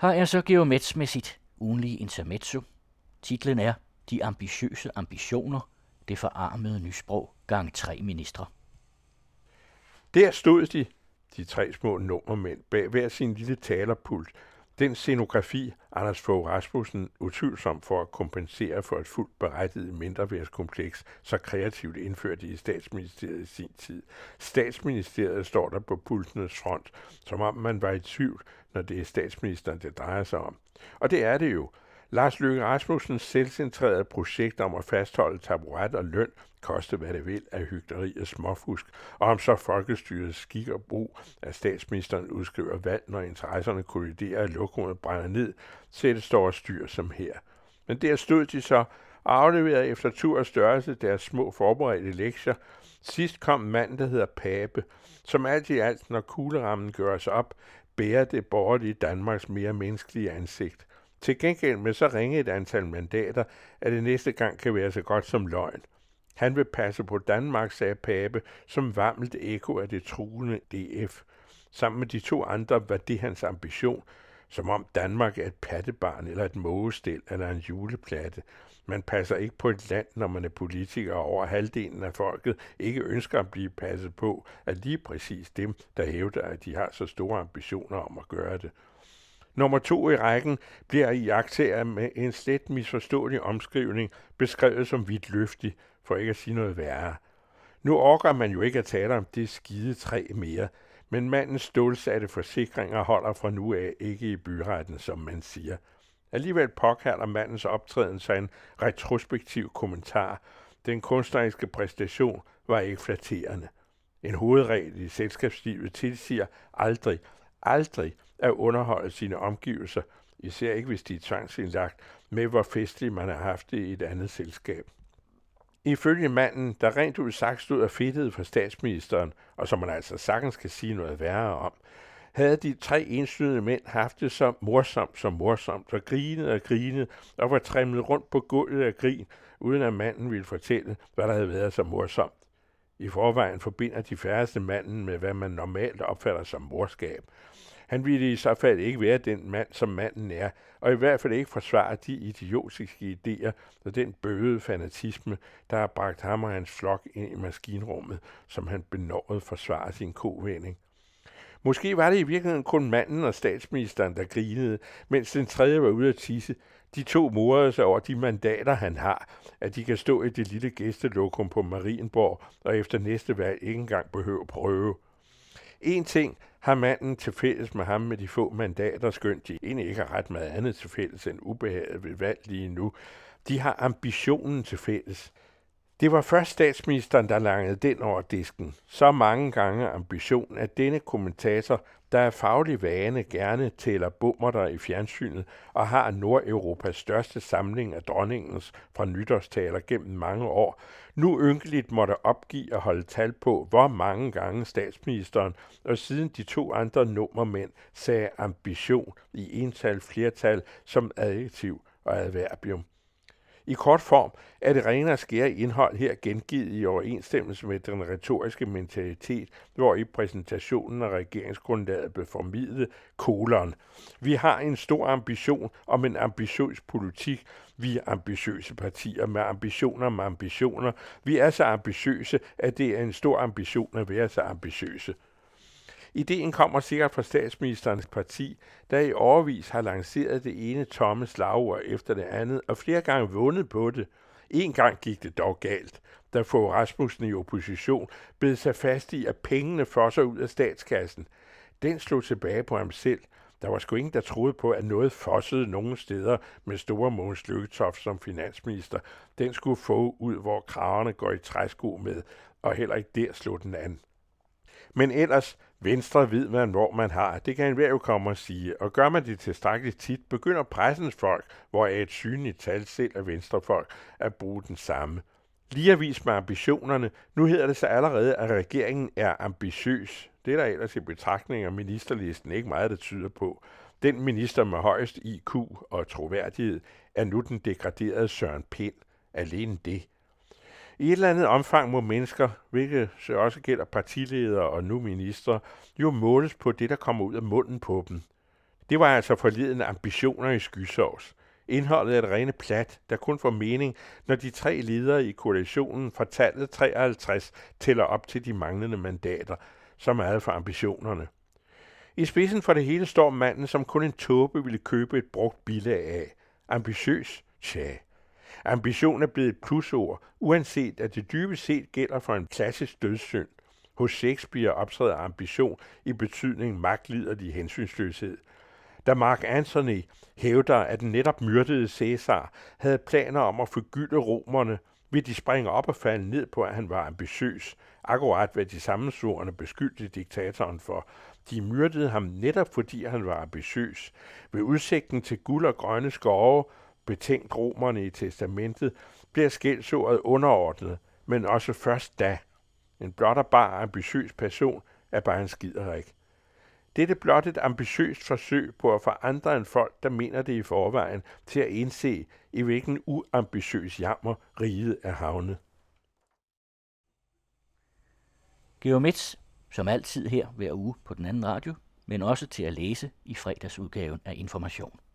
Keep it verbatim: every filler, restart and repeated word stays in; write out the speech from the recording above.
Her er så Georg Metz med sit ugenlige intermezzo. Titlen er De ambitiøse ambitioner, det forarmede nysprog gang tre ministre. Der stod de, de tre små nummermænd, bag hver sin lille talerpult. Den scenografi, Anders Fogh Rasmussen utvivlsomt for at kompensere for et fuldt berettiget mindreværdskompleks, så kreativt indførte i statsministeriet i sin tid. Statsministeriet står der på pultenes front, som om man var i tvivl, når det er statsministeren, det drejer sig om. Og det er det jo. Lars Løkke Rasmussens selvcentrerede projekt om at fastholde taburet og løn, koste hvad det vil af hykleri og småfusk, og om så folkestyrets skik og brug, at statsministeren udskriver valg, når interesserne kolliderer og lokummet brænder ned, sættes der over styr som her. Men der stod de så og afleverede efter tur og størrelse deres små forberedte lektier. Sidst kom manden, der hedder Pape, som alt i alt, når kuglerammen gøres op, bærer det borgerlige Danmarks mere menneskelige ansigt. Til gengæld med så ringe et antal mandater, at det næste gang kan være så godt som løgn. Han vil passe på Danmark, sagde Pape, som varmelt ekko af det truende D F. Sammen med de to andre var det hans ambition, som om Danmark er et pattebarn eller et mågestel eller en juleplatte. Man passer ikke på et land, når man er politiker, og over halvdelen af folket ikke ønsker at blive passet på, at lige præcis dem, der hævder, at de har så store ambitioner om at gøre det. Nummer to i rækken bliver iagttager med en slet misforståelig omskrivning beskrevet som vidtløftig, for ikke at sige noget værre. Nu orker man jo ikke at tale om det skide træ mere, men mandens stålsatte forsikringer holder fra nu af ikke i byretten, som man siger. Alligevel påkalder mandens optræden sig en retrospektiv kommentar. Den kunstneriske præstation var ikke flatterende. En hovedregel i selskabslivet tilsiger aldrig, aldrig at underholde sine omgivelser, især ikke hvis de er tvangsindlagt, med hvor festligt man har haft det i et andet selskab. Ifølge manden, der rent ud sagt stod og fedtede for statsministeren, og som man altså sagtens kan sige noget værre om, havde de tre enslydende mænd haft det så morsomt som morsomt, og grinet og grinet, og var trimlet rundt på gulvet af grin, uden at manden ville fortælle, hvad der havde været så morsomt. I forvejen forbinder de færreste manden med, hvad man normalt opfatter som morskab. Han ville i så fald ikke være den mand, som manden er, og i hvert fald ikke forsvare de idiotiske idéer og den bøvede fanatisme, der har bragt ham og hans flok ind i maskinrummet, som han benåret forsvarer sin kovending. Måske var det i virkeligheden kun manden og statsministeren, der grinede, mens den tredje var ude at tisse. De to morede sig over de mandater, han har, at de kan stå i det lille gæstelokum på Marienborg og efter næste valg ikke engang behøver prøve. En ting har manden til fælles med ham med de få mandater, skønt de egentlig ikke har ret meget andet til fælles end ubehaget ved valg lige nu. De har ambitionen til fælles. Det var først statsministeren, der langede den over disken. Så mange gange ambition, at denne kommentator, der er faglig vane, gerne tæller bummerter i fjernsynet og har Nordeuropas største samling af dronningens fra nytårstaler gennem mange år, nu ynkeligt måtte opgive at holde tal på, hvor mange gange statsministeren og siden de to andre nummermænd sagde ambition i ental flertal som adjektiv og adverbium. I kort form er det rene og skære indhold her gengivet i overensstemmelse med den retoriske mentalitet, hvor i præsentationen af regeringsgrundlaget blev formidlet kolon. Vi har en stor ambition om en ambitiøs politik. Vi er ambitiøse partier med ambitioner med ambitioner. Vi er så ambitiøse, at det er en stor ambition at være så ambitiøse. Ideen kommer sikkert fra statsministerens parti, der i årevis har lanceret det ene tomme slagord efter det andet, og flere gange vundet på det. En gang gik det dog galt, da Fogh Rasmussen i opposition bed sig fast i, at pengene fosser ud af statskassen. Den slog tilbage på ham selv. Der var sgu ingen, der troede på, at noget fossede nogen steder med store Mogens Lykketoft som finansminister. Den skulle få ud, hvor kraverne går i træsko med, og heller ikke der slog den an. Men ellers, Venstre ved man, hvor man har. Det kan enhver jo komme og sige, og gør man det tilstrækkeligt tit, begynder pressens folk, hvor er et synligt tal selv af venstrefolk, at bruge den samme. Lige avis med ambitionerne, nu hedder det så allerede, at regeringen er ambitiøs. Det er der ellers i betragtning af ministerlisten ikke meget, der tyder på. Den minister med højest I Q og troværdighed er nu den degraderede Søren Pind. Alene det. I et eller andet omfang må mennesker, hvilket så også gælder partiledere og nu ministre, jo måles på det, der kommer ud af munden på dem. Det var altså forleden ambitioner i skysovs. Indholdet er det rene plat, der kun får mening, når de tre ledere i koalitionen fra tallet treoghalvtreds tæller op til de manglende mandater, så meget for ambitionerne. I spidsen for det hele står manden, som kun en tåbe ville købe et brugt bilag af. Ambitiøs? Tja. Ambition er blevet et plusord, uanset at det dybest set gælder for en klassisk dødssynd. Hos Shakespeare optræder ambition i betydning magtliderlig hensynsløshed. Da Mark Antony hævder, at den netop myrdede Cæsar havde planer om at forgylde romerne, vil de springe op og falde ned på, at han var ambitiøs. Akkurat hvad de sammensvorne beskyldte diktatoren for. De myrdede ham netop fordi han var ambitiøs. Ved udsigten til guld og grønne skove, betænkt romerne i testamentet, bliver skældsordet underordnet, men også først da. En blot og bare ambitiøs person er bare en skiderik. Det er det blot et ambitiøst forsøg på at forandre en folk, der mener det i forvejen, til at indse, i hvilken uambitiøs jammer riget er havnet. Georg Metz, som altid her hver uge på den anden radio, men også til at læse i fredagsudgaven af Information.